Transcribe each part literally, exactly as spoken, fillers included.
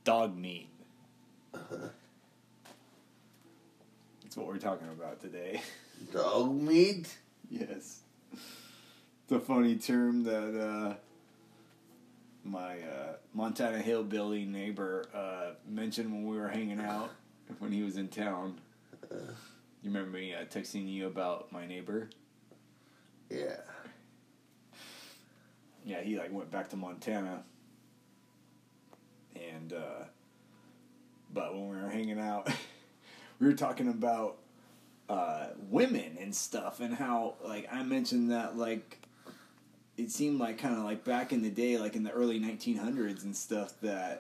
dog meat. That's what we're talking about today. Dog meat? Yes. It's a funny term that uh, my uh, Montana hillbilly neighbor uh, mentioned when we were hanging out when he was in town. You remember me uh, texting you about my neighbor? Yeah. Yeah, he like went back to Montana. And, uh, but when we were hanging out, we were talking about uh, women and stuff, and how, like, I mentioned that, like, it seemed like kind of like back in the day, like in the early nineteen hundreds and stuff, that,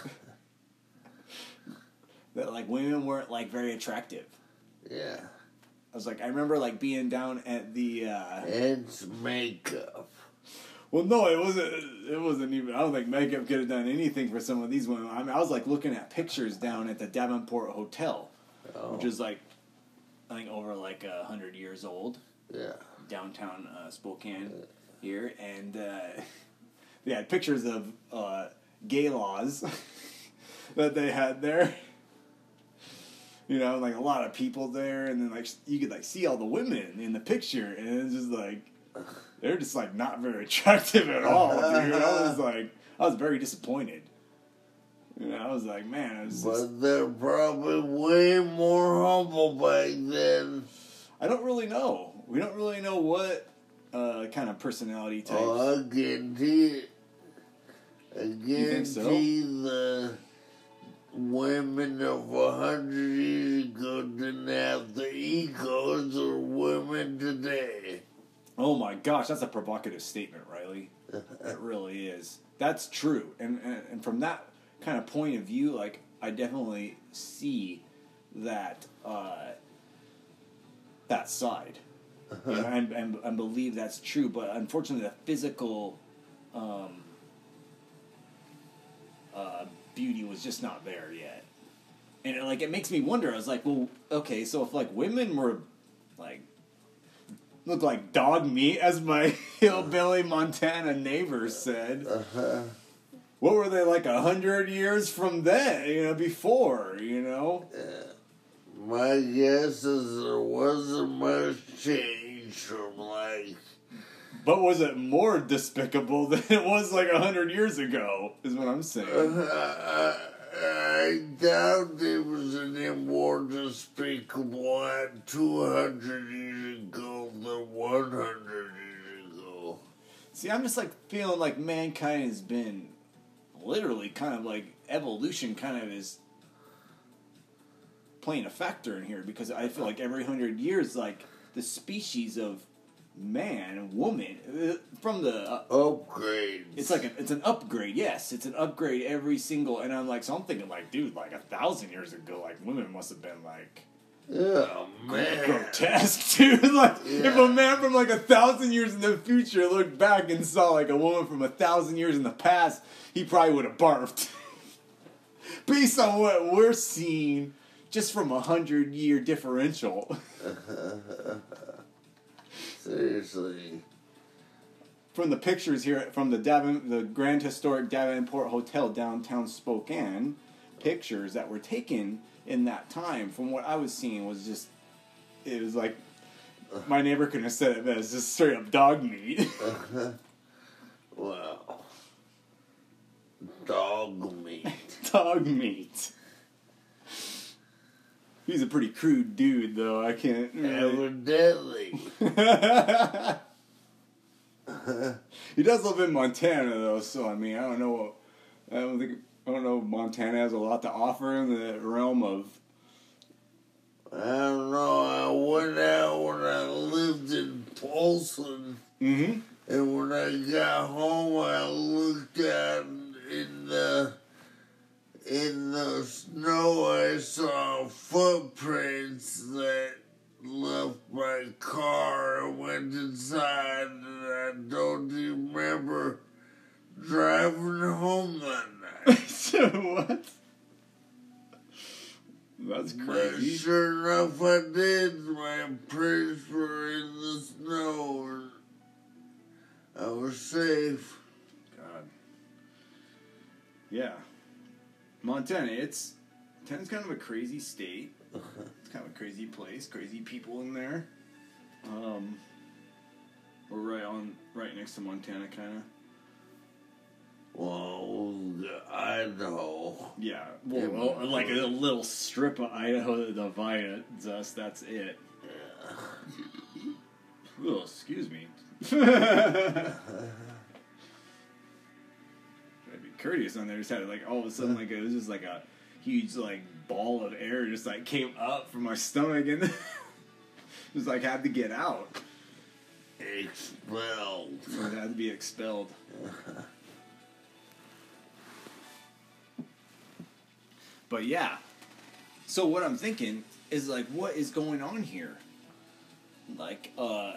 that, like, women weren't, like, very attractive. Yeah. I was like, I remember, like, being down at the, uh... It's makeup. Well, no, it wasn't, it wasn't even, I don't think makeup could have done anything for some of these women. I mean, I was, like, looking at pictures down at the Davenport Hotel, Oh. which is, like, I think over, like, a hundred years old. Yeah. Downtown uh, Spokane here, and, uh, they had pictures of, uh, gay laws that they had there. You know, like, a lot of people there, and then, like, you could, like, see all the women in the picture, and it's just, like, they're just, like, not very attractive at all, dude. I was, like, I was very disappointed. You know, I was like, man, it was But just... they're probably way more humble back then. I don't really know. We don't really know what uh, kind of personality types. Oh, I guarantee I guarantee so? the women of a hundred years ago didn't have the egos of women today. Oh my gosh, that's a provocative statement, Riley. It really is. That's true. And, and and from that kind of point of view, like, I definitely see that uh, that side. You know, and, and and believe that's true. But unfortunately, the physical um, uh, beauty was just not there yet. And it, like, it makes me wonder. I was like, well, okay, so if, like, women were, like, look like dog meat, as my hillbilly Montana neighbor said. Uh-huh. What were they, like, a hundred years from then, you know, before, you know? Uh, my guess is there wasn't much change from, like... But was it more despicable than it was, like, a hundred years ago, is what I'm saying. Uh, I, I doubt it was any more despicable at two hundred years ago than one hundred years ago. See, I'm just, like, feeling like mankind has been literally kind of, like, evolution kind of is playing a factor in here, because I feel like every hundred years, like, the species of man and woman, uh, from the... Uh, Upgrades. It's like, a, it's an upgrade, yes. It's an upgrade every single... And I'm like, so I'm thinking, like, dude, like, a thousand years ago, like, women must have been, like... Oh, man. Grotesque, dude. Like, Yeah. if a man from, like, a thousand years in the future looked back and saw, like, a woman from a thousand years in the past, he probably would have barfed. Based on what we're seeing, just from a hundred-year differential. Seriously. From the pictures here from the Davin, the Grand Historic Davenport Hotel downtown Spokane, pictures that were taken in that time, from what I was seeing, was just, it was like, my neighbor couldn't have said it better, it's just straight up dog meat. Wow. Dog meat. Dog meat. He's a pretty crude dude, though. I can't. Really... Evidently. He does live in Montana, though. So I mean, I don't know. What, I don't think. I don't know. If Montana has a lot to offer in the realm of. I don't know. I went out when I lived in Polson, Mm-hmm. and when I got home, I looked out in the in the snow. I saw footprints that left my car. I went inside, and I don't even remember driving home that night. So what? That's crazy. But sure enough, I did. My prints were in the snow, and I was safe. God. Yeah. Montana, it's Montana's kind of a crazy state. It's kind of a crazy place, crazy people in there. Um, we're right on, right next to Montana, kind of. Well, Idaho. Yeah, well, well, like a little strip of Idaho that divides us. That's it. Yeah. Oh, excuse me. Courteous on there, just had like all of a sudden like it was just like a huge like ball of air just like came up from my stomach and just like had to get out. Expelled. It had to be expelled. But yeah, so what I'm thinking is like, what is going on here? Like, uh,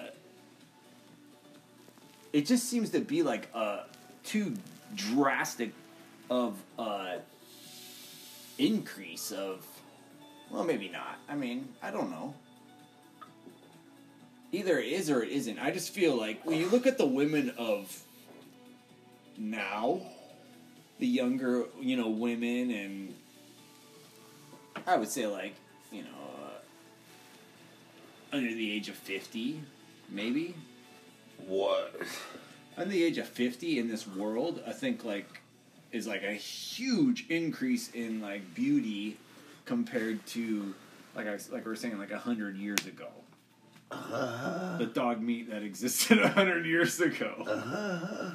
it just seems to be like uh too drastic of uh increase of, well, maybe not. I mean, I don't know. Either it is or it isn't. I just feel like when you look at the women of now, the younger, you know, women, and I would say like, you know, uh, under the age of fifty, maybe. What? Under the age of fifty in this world, I think like is like a huge increase in like beauty compared to like I like we were saying like a hundred years ago. Uh, the dog meat that existed a hundred years ago. Uh,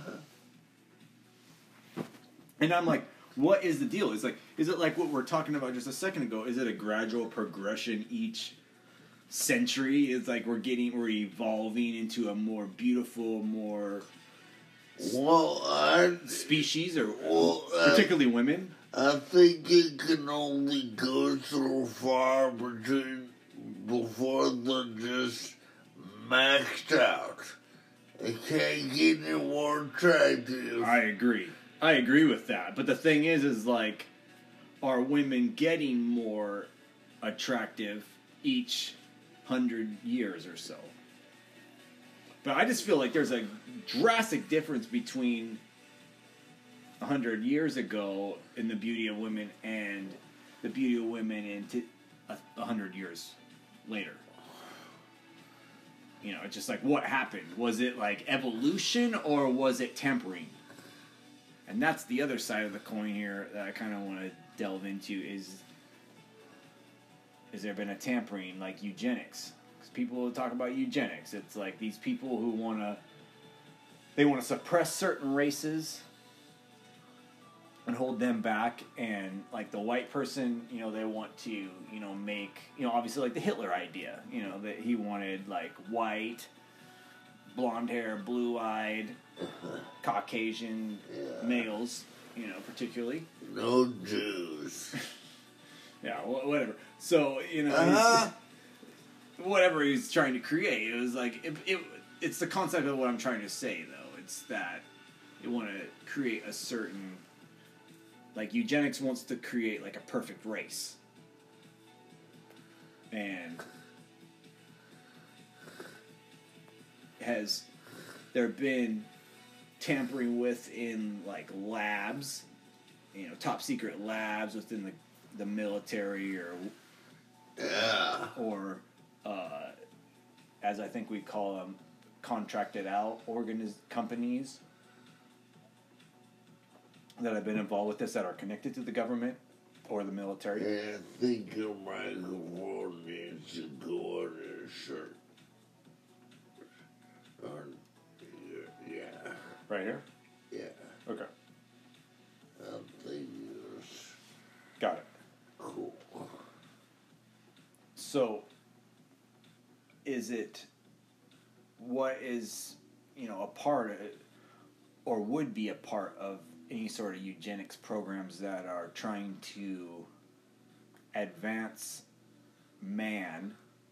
and I'm like, what is the deal? Is like, is it like what we're talking about just a second ago? Is it a gradual progression each century? It's like we're getting, we're evolving into a more beautiful, more well, I, species, or well, particularly I, women. I think it can only go so far between before they're just maxed out. It can't get any more attractive. I agree. I agree with that. But the thing is, is like, are women getting more attractive each hundred years or so? But I just feel like there's a drastic difference between a hundred years ago in the beauty of women and the beauty of women in t- a, a hundred years later. You know, it's just like, what happened? Was it like evolution or was it tempering? And that's the other side of the coin here that I kind of want to delve into is, has there been a tampering, like eugenics? Because people talk about eugenics. It's like these people who want to, they want to suppress certain races and hold them back, and like the white person, you know, they want to, you know, make, you know, obviously like the Hitler idea, you know, that he wanted like white, blonde hair, blue-eyed, Caucasian yeah. males, you know, particularly. No Jews. Yeah, whatever. So, you know, uh-huh. whatever he's trying to create, it was like, it, it, it's the concept of what I'm trying to say, though. It's that you want to create a certain, like, eugenics wants to create, like, a perfect race. And has there been tampering with in, like, labs, you know, top secret labs within the, the military, or yeah. or uh, as I think we call them, contracted out organiz- companies that have been involved with this that are connected to the government or the military. Yeah, I think your microphone needs to go on his shirt. On, yeah. Right here? Yeah. Okay. I think it's Got it. cool. So, is it, what is, you know, a part of it, or would be a part of any sort of eugenics programs that are trying to advance man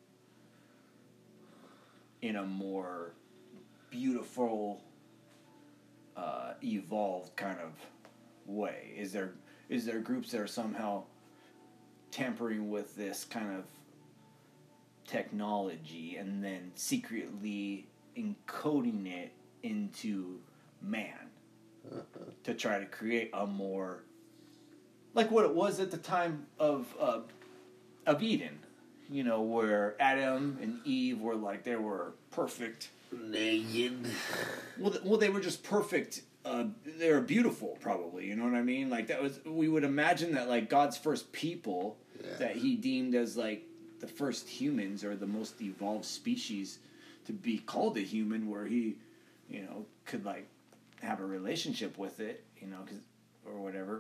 in a more beautiful, uh, evolved kind of way? Is there is there groups that are somehow tampering with this kind of technology and then secretly encoding it into man to try to create a more like what it was at the time of uh, of Eden, you know, where Adam and Eve were like, they were perfect. Naked. Well, th- well, they were just perfect. Uh, they were beautiful, probably. You know what I mean? Like that was. We would imagine that like God's first people Yeah. that He deemed as like the first humans or the most evolved species to be called a human, where He, you know, could like have a relationship with it, you know, 'cause, or whatever.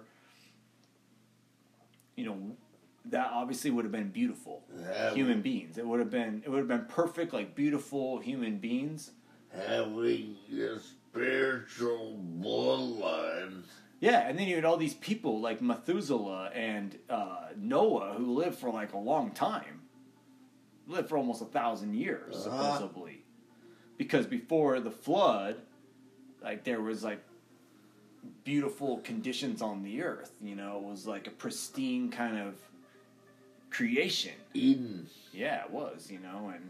You know, that obviously would have been beautiful Have- human beings. It would have been. It would have been perfect, like beautiful human beings. Having a spiritual bloodline. Yeah, and then you had all these people like Methuselah and uh, Noah who lived for like a long time. Lived for almost a thousand years, Uh-huh. supposedly. Because before the flood, like there was like beautiful conditions on the earth. You know, it was like a pristine kind of creation. Eden. Yeah, it was, you know, and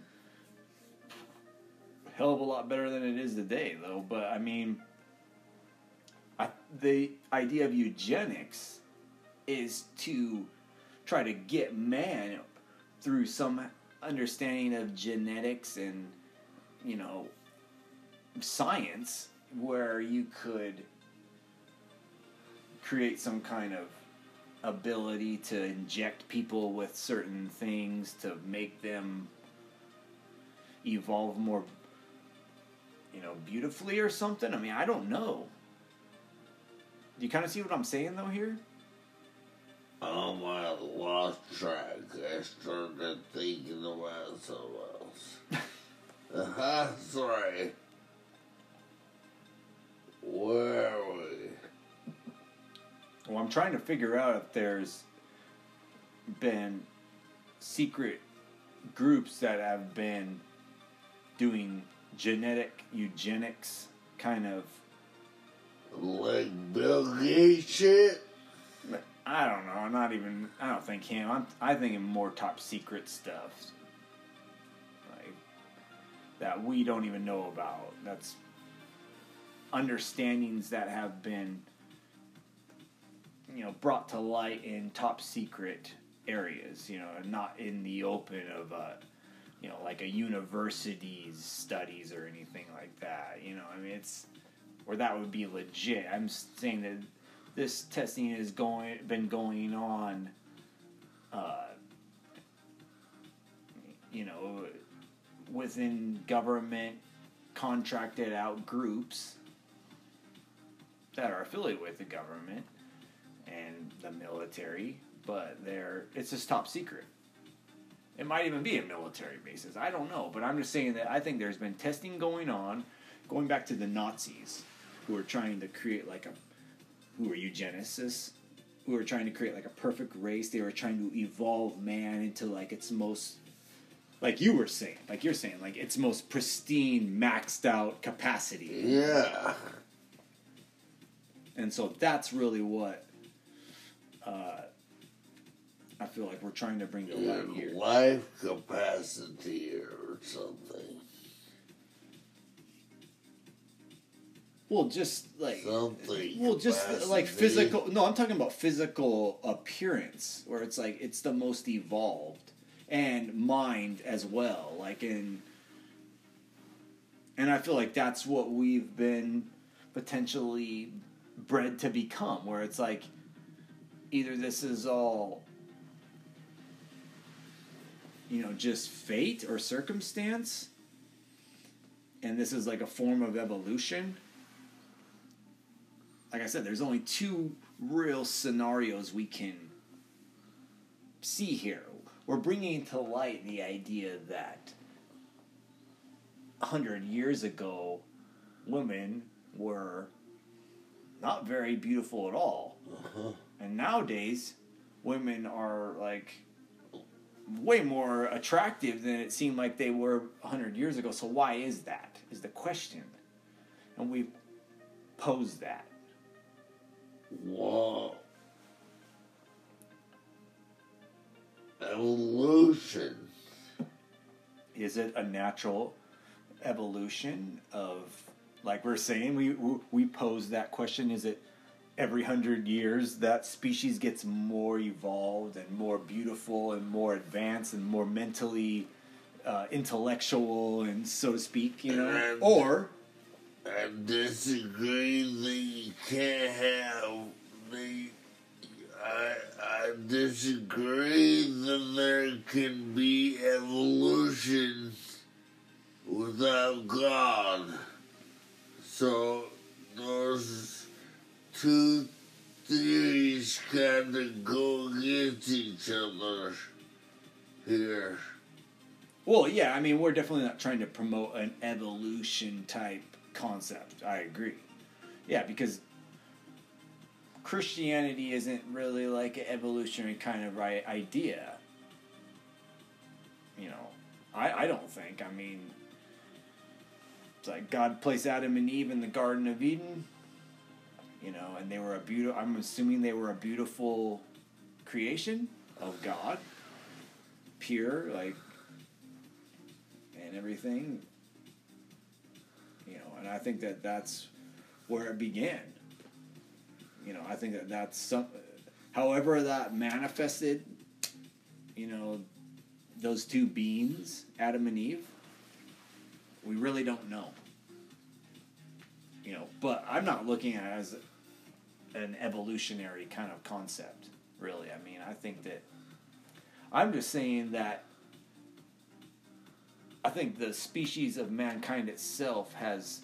hell of a lot better than it is today, though. But I mean, I, the idea of eugenics is to try to get man through some understanding of genetics and, you know, science, where you could create some kind of ability to inject people with certain things to make them evolve more, you know, beautifully or something. I mean, I don't know. Do you kind of see what I'm saying, though, here? Um, I lost track. I started thinking about something else. Uh-huh, sorry. Where are we? Well, I'm trying to figure out if there's been secret groups that have been doing genetic eugenics kind of. Like Bill Gates shit? I don't know. Not even. I don't think him. I'm. I think him more top secret stuff, like that we don't even know about. That's understandings that have been, you know, brought to light in top secret areas. You know, not in the open of, uh, you know, like a university's studies or anything like that. You know, I mean, it's where that would be legit. I'm saying that this testing has going been going on, uh, you know, within government contracted out groups that are affiliated with the government and the military, but they're it's just top secret. It might even be a military basis. I don't know, but I'm just saying that I think there's been testing going on, going back to the Nazis, who are trying to create like a who were eugenicists, who were trying to create like a perfect race. They were trying to evolve man into like its most, like you were saying, like you're saying, like its most pristine, maxed out capacity. Yeah. And so that's really what uh, I feel like we're trying to bring to light here. Life capacity or something. Well, just like Something. well, just like capacity. physical. No, I'm talking about physical appearance, where it's like it's the most evolved, and mind as well. Like in, and I feel like that's what we've been potentially bred to become. Where it's like either this is all, you know, just fate or circumstance, and this is like a form of evolution. Like I said, there's only two real scenarios we can see here. We're bringing to light the idea that a hundred years ago, women were not very beautiful at all. Uh-huh. And nowadays, women are like way more attractive than it seemed like they were a hundred years ago. So why is that? Is the question. And we pose that. Whoa. Evolution. Is it a natural evolution of, like we're saying, we we pose that question? Is it every hundred years that species gets more evolved and more beautiful and more advanced and more mentally uh, intellectual and so to speak, you know, And or I disagree that you can't have the. I, I disagree that there can be evolution without God. So those two theories kind of go against each other here. well, yeah, I mean, we're definitely not trying to promote an evolution type concept. I agree. Yeah, because Christianity isn't really like an evolutionary kind of right idea. You know, I, I don't think. I mean, it's like God placed Adam and Eve in the Garden of Eden, you know, and they were a beautiful, I'm assuming they were a beautiful creation of God, pure, like, and everything, you know, and I think that that's where it began. You know, I think that that's some, however that manifested, you know, those two beings, Adam and Eve, we really don't know. You know, but I'm not looking at it as an evolutionary kind of concept, really. I mean, I think that, I'm just saying that I think the species of mankind itself has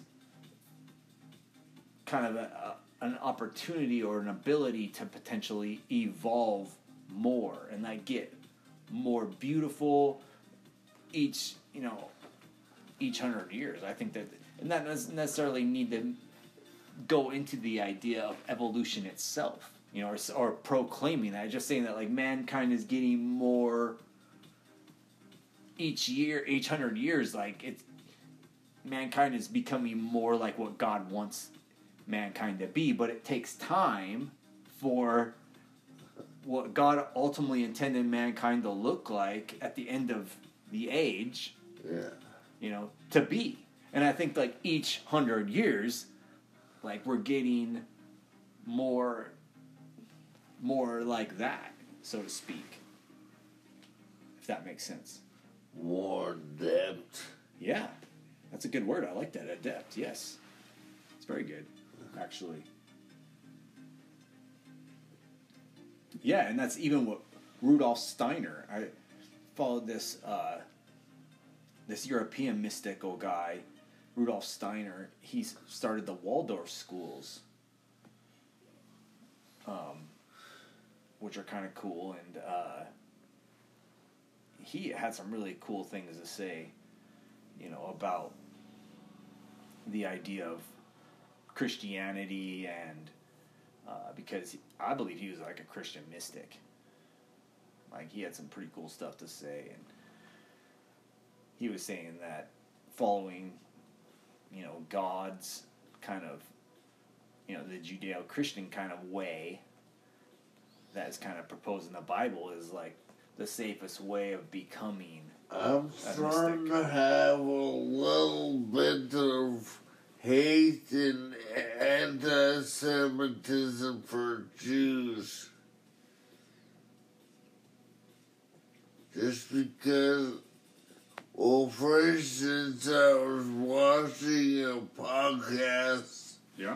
kind of a, a an opportunity or an ability to potentially evolve more and like get more beautiful each, you know, each hundred years. I think that, and that doesn't necessarily need to go into the idea of evolution itself, you know, or, or proclaiming that. Just saying that like mankind is getting more each year, each hundred years, like it's, mankind is becoming more like what God wants mankind to be, but it takes time for what God ultimately intended mankind to look like at the end of the age, Yeah. you know, to be. And I think like each hundred years, like we're getting more, more like that, so to speak. If that makes sense. More depth. Yeah, that's a good word. I like that. Adept. Yes, it's very good, actually. Yeah, and that's even what Rudolf Steiner. I followed this uh, this European mystical guy, Rudolf Steiner. He started the Waldorf schools, um, which are kind of cool, and uh, he had some really cool things to say, you know, about the idea of Christianity and. Uh, because I believe he was like a Christian mystic. Like, he had some pretty cool stuff to say, and he was saying that following, you know, God's kind of, you know, the Judeo-Christian kind of way that is kind of proposed in the Bible is, like, the safest way of becoming I'm a starting mystic. to have a little bit of hate and anti-Semitism for Jews. Just because, well, for instance, I was watching a podcast, Yeah?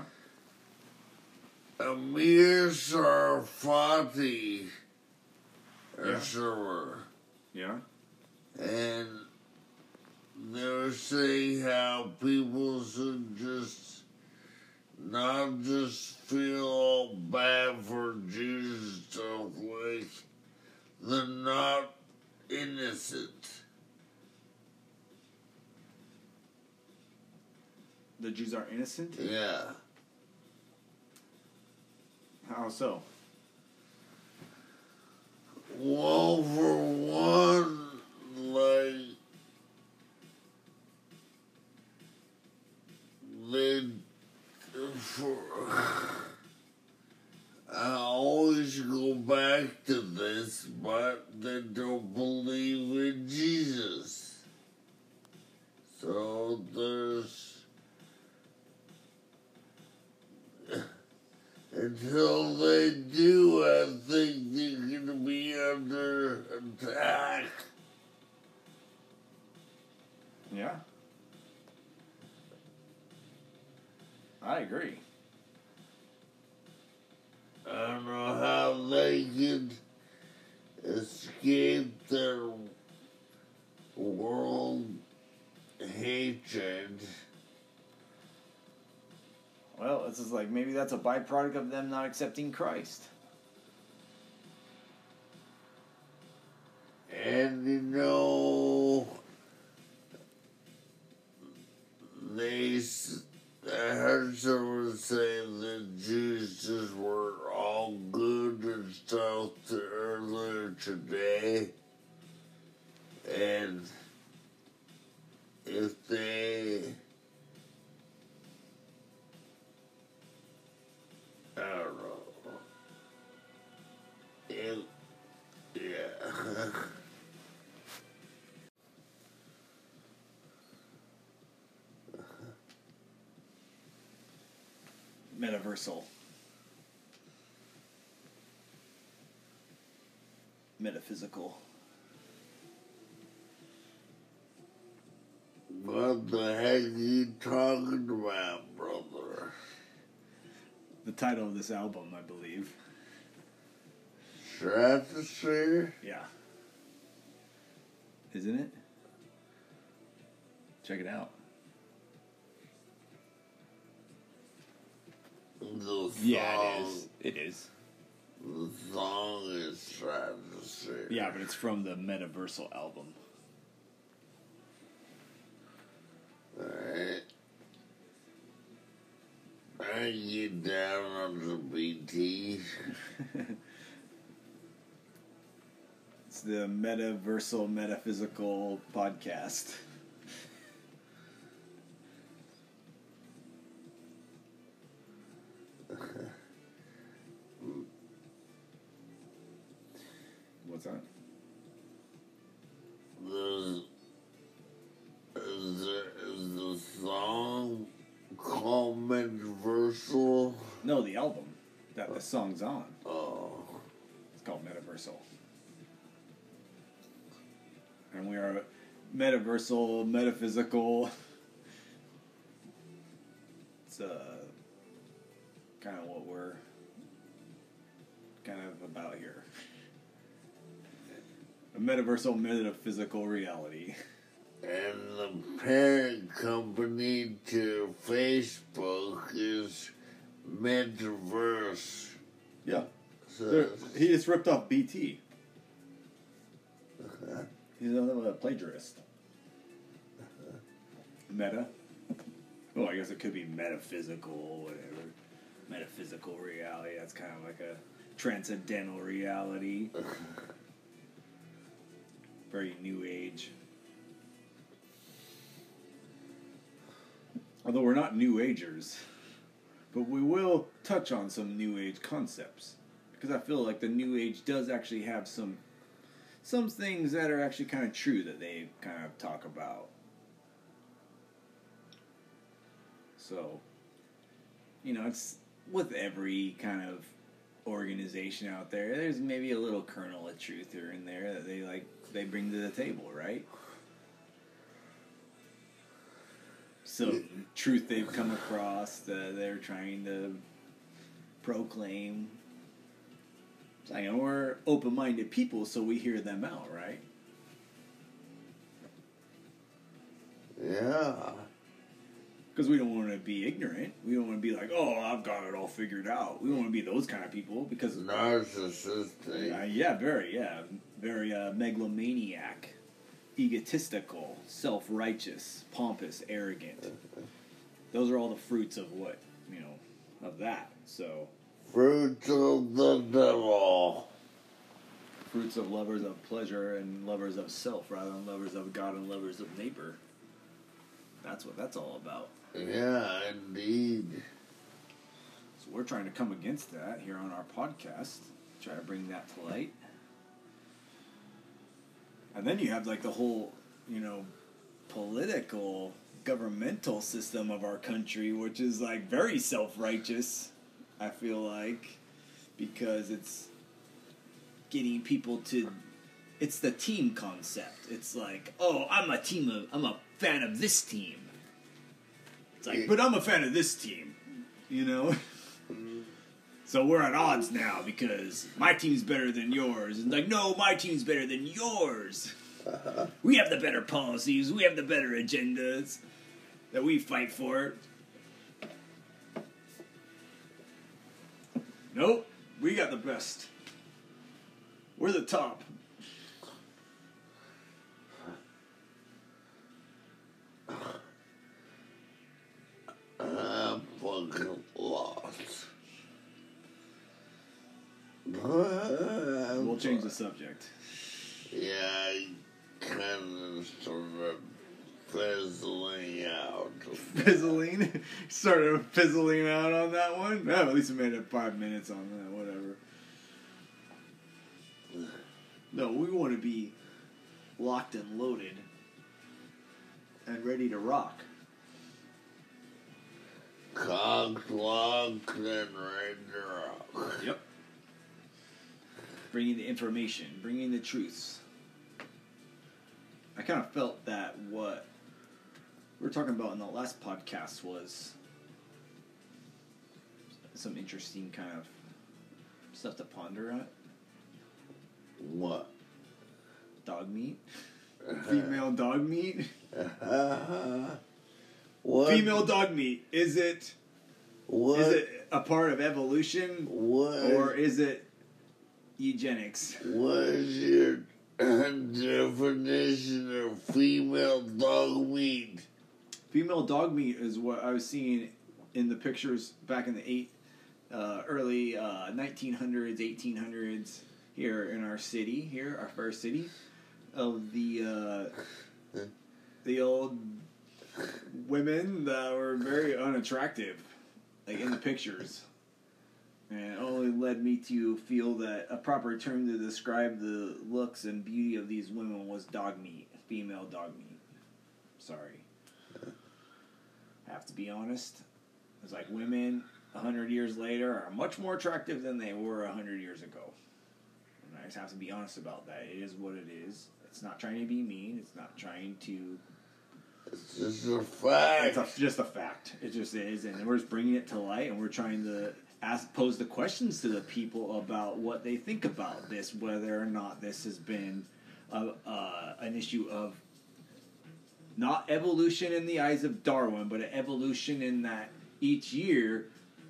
Amir Sarfati, or Yeah. somewhere, Yeah? and they were saying how people should just not just feel all bad for Jews and stuff, like they're not innocent. The Jews are innocent? Yeah. How so? Well, for one, like, they, for, I always go back to this, but they don't believe in Jesus. So there's, until until they do, I think they're going to be under attack. Yeah. I agree. I don't know how they could escape their world hatred. Well, it's just like maybe that's a byproduct of them not accepting Christ. And you know, they, I heard someone say that Jews just weren't all good and stuff earlier today. And if they, I don't know, it, yeah. Metaversal. Metaphysical. What the heck are you talking about, brother? The title of this album, I believe. Stratosphere? Yeah. Isn't it? Check it out. The song, Yeah, it is. It is. The song is Stratosphere. Yeah, but it's from the Metaversal album. Alright. I get down on the B T. It's the Metaversal Metaphysical Podcast. What's that? The, is, there, is the song called Metaversal? No, the album that the song's on. Oh. It's called Metaversal. And we are metaversal, metaphysical. It's uh, kind of what we're kind of about here. A metaversal, metaphysical reality. And the parent company to Facebook is Metaverse. Yeah. So, He just ripped off B T. He's a plagiarist. Meta. Oh, I guess it could be metaphysical, whatever. Metaphysical reality. That's kind of like a transcendental reality. Very new age. Although we're not new agers, but we will touch on some new age concepts, because I feel like the new age does actually have some some things that are actually kind of true that they kind of talk about. So, you know, it's with every kind of organization out there, there's maybe a little kernel of truth here and there that they like they bring to the table, right? Some truth they've come across that they're trying to proclaim. It's like, and we're open-minded people, so we hear them out, right? yeah. Because we don't want to be ignorant. We don't want to be like, oh, I've got it all figured out. We don't want to be those kind of people because... Narcissistic. Uh, yeah, very, yeah. Very uh, megalomaniac, egotistical, self-righteous, pompous, arrogant. Those are all the fruits of what, you know, of that. So... Fruits of the devil. Fruits of lovers of pleasure and lovers of self rather than lovers of God and lovers of neighbor. That's what that's all about. Yeah, indeed. So we're trying to come against that here on our podcast. Try to bring that to light. And then you have like the whole, you know, political, governmental system of our country, which is like very self-righteous, I feel like. because it's getting people to. It's the team concept. It's like, oh, I'm a team of. I'm a fan of this team. It's like, but I'm a fan of this team. You know. So we're at odds now because my team's better than yours. And like, no, my team's better than yours. Uh-huh. We have the better policies. We have the better agendas that we fight for. Nope, we got the best. We're the top. I'm fucking lost. We'll change the subject. Yeah, I kind of sort of fizzling out. Fizzling? Started fizzling out on that one? No, at least we made it five minutes on that, whatever. No, we want to be locked and loaded and ready to rock. Cocked, locked, and ready to rock. Yep. Bringing the information, bringing the truths. I kind of felt that what we were talking about in the last podcast was some interesting kind of stuff to ponder on. What? Dog meat? Female dog meat? What? Female dog meat. Is it What? is it a part of evolution? What? Or is it eugenics? What is your definition of female dog meat? Female dog meat is what I was seeing in the pictures back in the eight, uh, early uh, nineteen hundreds, eighteen hundreds here in our city, here our first city, of the uh, the old women that were very unattractive, like in the pictures. And it only led me to feel that a proper term to describe the looks and beauty of these women was dog meat, female dog meat. Sorry. I have to be honest. It's like women a hundred years later are much more attractive than they were a hundred years ago. And I just have to be honest about that. It is what it is. It's not trying to be mean. It's not trying to... It's just a fact. It's a, just a fact. It just is. And we're just bringing it to light, and we're trying to ask, pose the questions to the people about what they think about this, whether or not this has been a, uh, an issue of not evolution in the eyes of Darwin, but an evolution in that each year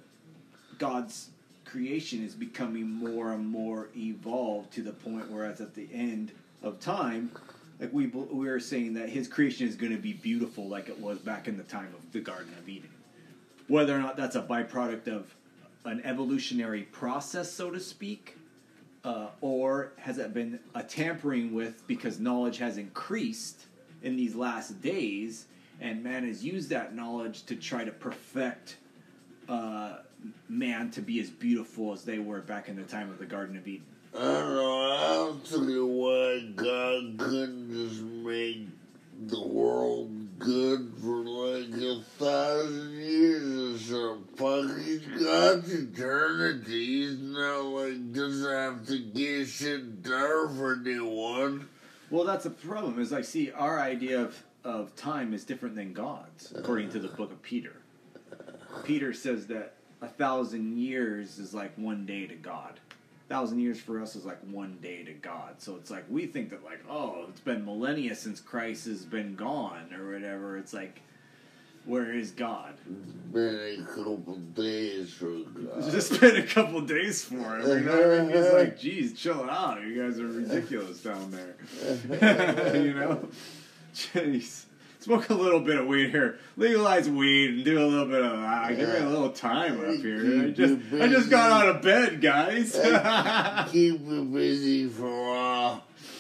God's creation is becoming more and more evolved to the point where it's at the end of time, like we we are saying that his creation is going to be beautiful like it was back in the time of the Garden of Eden. Whether or not that's a byproduct of an evolutionary process, so to speak, uh, or has it been a tampering with because knowledge has increased in these last days, and man has used that knowledge to try to perfect uh, man to be as beautiful as they were back in the time of the Garden of Eden. I don't know. I don't see why God couldn't just make the world good for like a thousand years or so. Fuck, he's got eternity. He's not like doesn't have to get shit done for anyone. Well, that's the problem. Is like, see, our idea of, of time is different than God's, according to the book of Peter. Peter says that a thousand years is like one day to God. A thousand years for us is like one day to God. So it's like, we think that like, oh, it's been millennia since Christ has been gone or whatever. It's like, where is God? It's been a couple days for God. It's just been a couple days for him. You know what I mean? He's like, geez, chill out. You guys are ridiculous down there. You know? Jeez. Smoke a little bit of weed here. Legalize weed and do a little bit of ah, give me a little time up here. I just I just got out of bed, guys. Keep me busy for a while.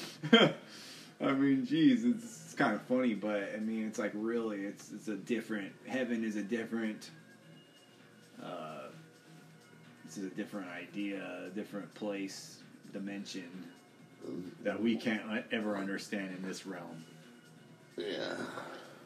I mean, geez, it's, it's kind of funny, but I mean, it's like really, it's it's a different. Heaven is a different. Uh, this is a different idea, a different place, dimension that we can't ever understand in this realm. Yeah.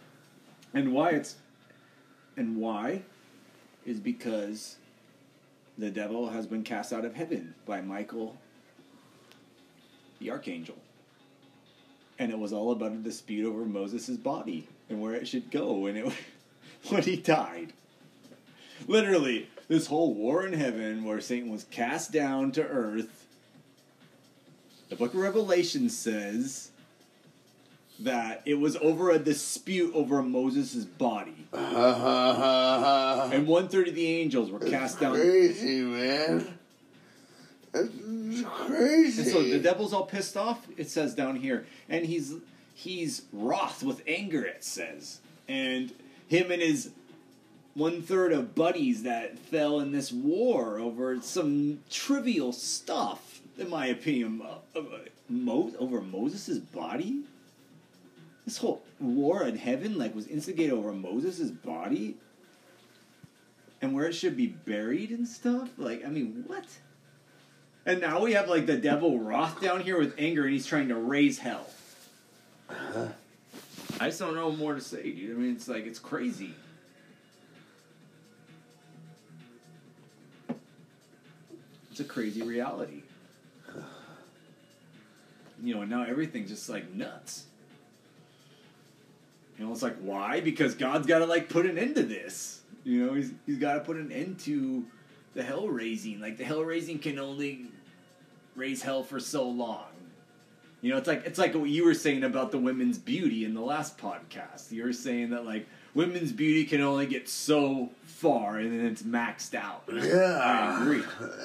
And why it's and why is because the devil has been cast out of heaven by Michael, the archangel. And it was all about a dispute over Moses' body and where it should go and it, when he died. Literally, this whole war in heaven where Satan was cast down to earth. The book of Revelation says that it was over a dispute over Moses' body. And one-third of the angels were cast down. Crazy, man. That's crazy. And so the devil's all pissed off, it says down here. And he's he's wroth with anger, it says. And him and his one-third of buddies that fell in this war over some trivial stuff, in my opinion, uh, uh, Mo- over Moses' body? This whole war in heaven, like, was instigated over Moses' body? And where it should be buried and stuff? Like, I mean, what? And now we have, like, the devil wroth down here with anger, and he's trying to raise hell. Uh-huh. I just don't know more to say, dude. I mean, it's like, it's crazy. It's a crazy reality. You know, and now everything's just, like, nuts. You know, it's like, why? Because God's got to, like, put an end to this. You know, he's he's got to put an end to the hell raising. Like, the hell raising can only raise hell for so long. You know, it's like it's like what you were saying about the women's beauty in the last podcast. You were saying that, like, women's beauty can only get so far and then it's maxed out. Yeah. I agree.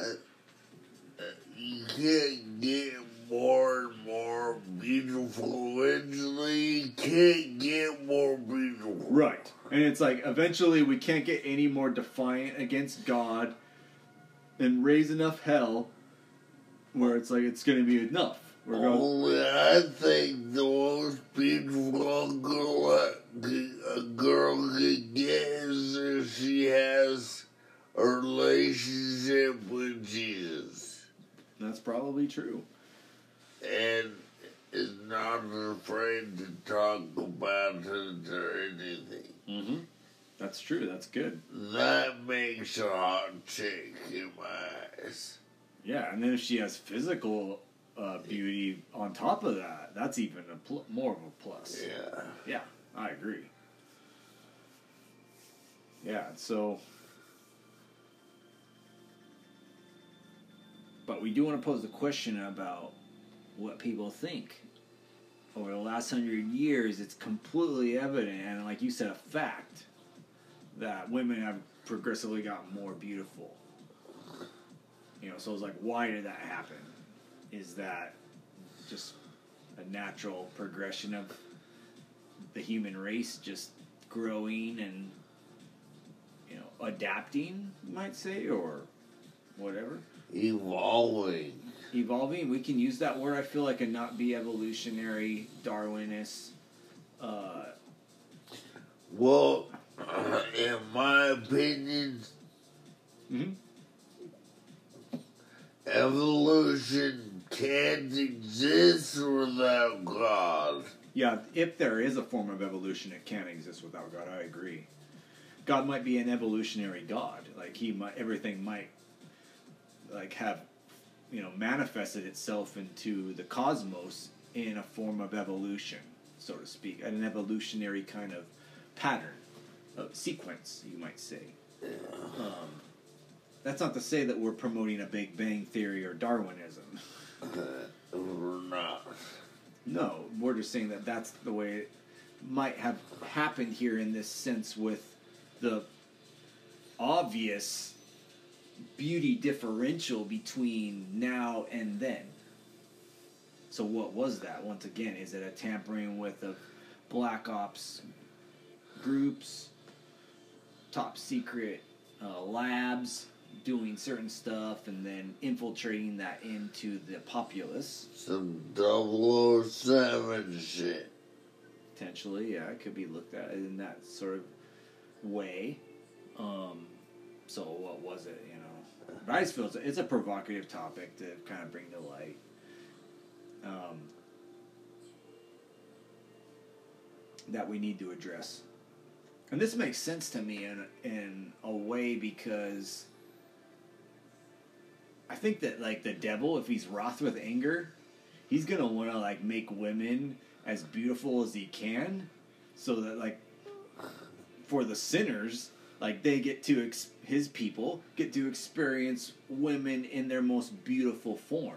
You can't get more and more beautiful. Eventually, you can't get more beautiful. Right. And it's like, eventually we can't get any more defiant against God and raise enough hell where it's like, it's going to be enough. We're going. Only I think the most beautiful girl a girl could get is if she has a relationship with Jesus. That's probably true. And is not afraid to talk about it or anything. Mm-hmm. That's true. That's good. That makes a hot chick in my eyes. Yeah, and then if she has physical uh, beauty on top of that, that's even a pl- more of a plus. Yeah. Yeah, I agree. Yeah, so... But we do want to pose the question about what people think. Over the last hundred years, it's completely evident, and like you said, a fact, that women have progressively gotten more beautiful. You know, so it's like, why did that happen? Is that just a natural progression of the human race just growing and, you know, adapting, you might say, or whatever? Evolving. Evolving, we can use that word, I feel like, and not be evolutionary, Darwinist. Uh, well, uh, in my opinion, mm-hmm. evolution can't exist without God. Yeah, if there is a form of evolution, it can't exist without God. I agree. God might be an evolutionary God. Like, he might, everything might, like, have, you know, manifested itself into the cosmos in a form of evolution, so to speak, an evolutionary kind of pattern, of sequence, you might say. Yeah. Um, that's not to say that we're promoting a Big Bang Theory or Darwinism. Uh, we're not. No, we're just saying that that's the way it might have happened here in this sense with the obvious beauty differential between now and then. So what was that? Once again, is it a tampering with the Black Ops groups, top secret uh, labs, doing certain stuff and then infiltrating that into the populace? Some double oh seven shit. Potentially, yeah, it could be looked at in that sort of way. Um, so what was it, you know? But I just feel it's a, it's a provocative topic to kind of bring to light. Um, that we need to address. And this makes sense to me in in a way because I think that like the devil, if he's wroth with anger, he's gonna want to like make women as beautiful as he can, so that like for the sinners, like they get to ex- his people get to experience women in their most beautiful form.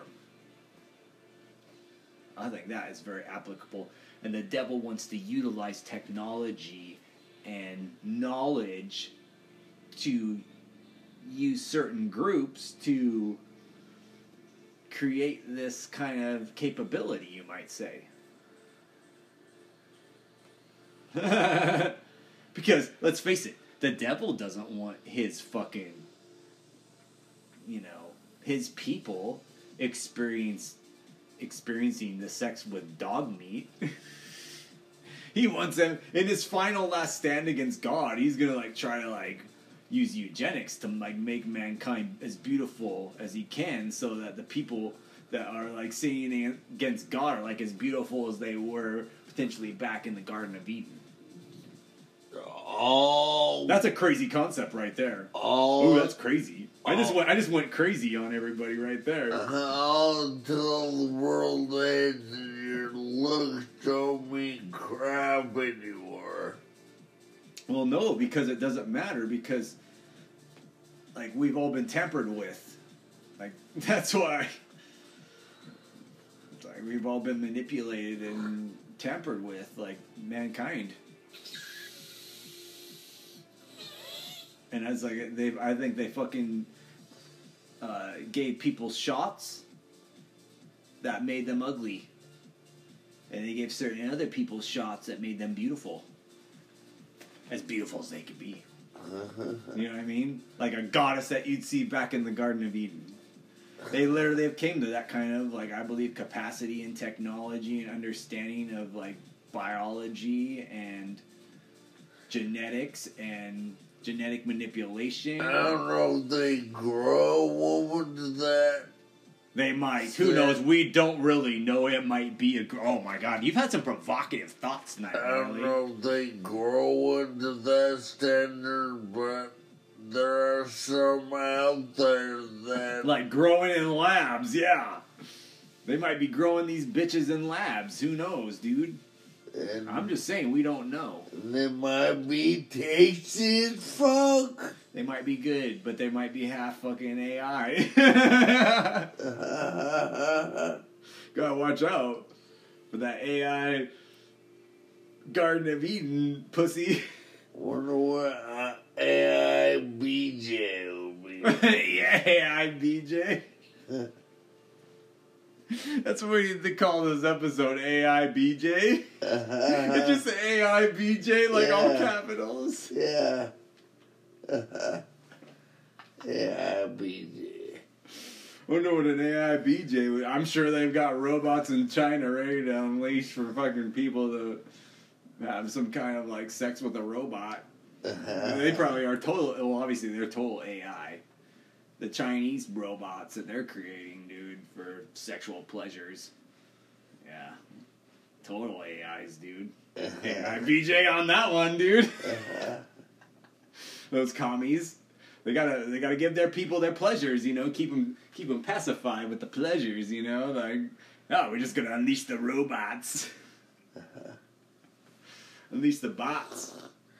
I think that is very applicable, and the devil wants to utilize technology and knowledge to use certain groups to create this kind of capability, you might say. Because, let's face it, the devil doesn't want his fucking, you know, his people experience experiencing the sex with dog meat. He wants them, in his final last stand against God, he's gonna, like, try to, like, use eugenics to, like, make mankind as beautiful as he can, so that the people that are, like, sinning against God are, like, as beautiful as they were potentially back in the Garden of Eden. Oh, That's a crazy concept right there. Oh, Ooh, that's crazy. I just went, I just went crazy on everybody right there. I'll tell the world ends and your looks don't mean crap anymore. Well, no, because it doesn't matter, because, like, we've all been tampered with. Like, that's why. It's like we've all been manipulated and tampered with, like, mankind. And as like they, I think they fucking uh, gave people shots that made them ugly, and they gave certain other people shots that made them beautiful, as beautiful as they could be. You know what I mean? Like a goddess that you'd see back in the Garden of Eden. They literally have came to that kind of, like, I believe, capacity and technology and understanding of, like, biology and genetics and genetic manipulation. I don't know if they grow a woman to that. They might. Who knows? We don't really know. It might be a... Oh, my God. You've had some provocative thoughts tonight, I don't really. know if they grow into that standard, but there are some out there that... Like growing in labs, yeah. They might be growing these bitches in labs. Who knows, dude? And I'm just saying, we don't know. they might be tasty as fuck. They might be good, but they might be half fucking A I. Gotta watch out for that A I Garden of Eden pussy. Wonder what uh, A I B J will be. Yeah, A I B J. That's what we need to call this episode, A I B J. It's just A I B J, like, yeah. All capitals. Yeah. A I B J. I wonder what an A I B J would... I'm sure they've got robots in China ready to unleash for fucking people to have some kind of, like, sex with a robot. They probably are total... Well, obviously, they're total A I. The Chinese robots that they're creating, dude, for sexual pleasures. Yeah. Total A Is, dude. A I B J on that one, dude. Those commies. They gotta, they gotta give their people their pleasures, you know, keep them, keep them pacified with the pleasures, you know, like, oh, we're just gonna unleash the robots. Unleash the bots.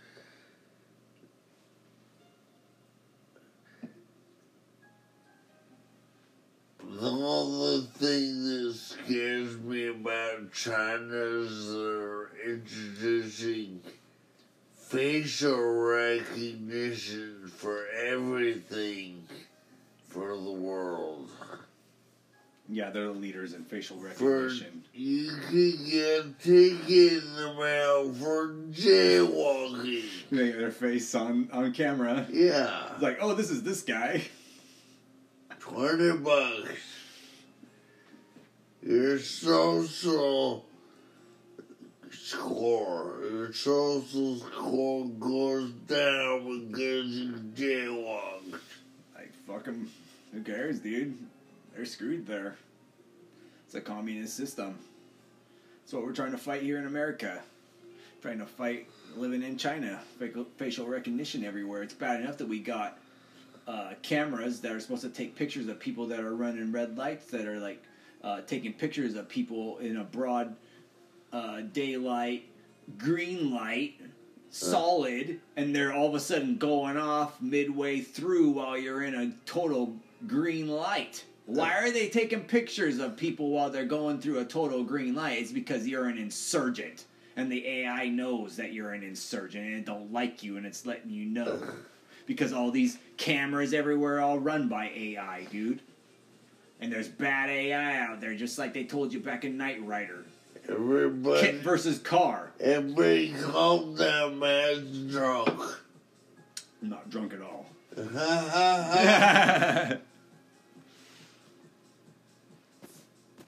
The only thing that scares me about China is they're introducing facial recognition for everything for the world. Yeah, they're the leaders in facial recognition. For, you can get a ticket in the mail for jaywalking. They got their face on, on camera. Yeah. It's like, oh, this is this guy. Twenty bucks. Your social score, your social score goes down because you jaywalked. Like, fuck them. Who cares, dude? They're screwed there. It's a communist system. That's what we're trying to fight here in America. Trying to fight living in China. Facial recognition everywhere. It's bad enough that we got uh, cameras that are supposed to take pictures of people that are running red lights, that are like uh, taking pictures of people in a broad uh, daylight, green light, solid, and they're all of a sudden going off midway through while you're in a total green light. Why are they taking pictures of people while they're going through a total green light? It's because you're an insurgent, and the A I knows that you're an insurgent, and it don't like you, and it's letting you know. Because all these cameras everywhere all run by A I, dude. And there's bad A I out there, just like they told you back in Knight Rider. Everybody, Kit versus car. everybody calm down, man's drunk. I'm not drunk at all. Ha ha ha.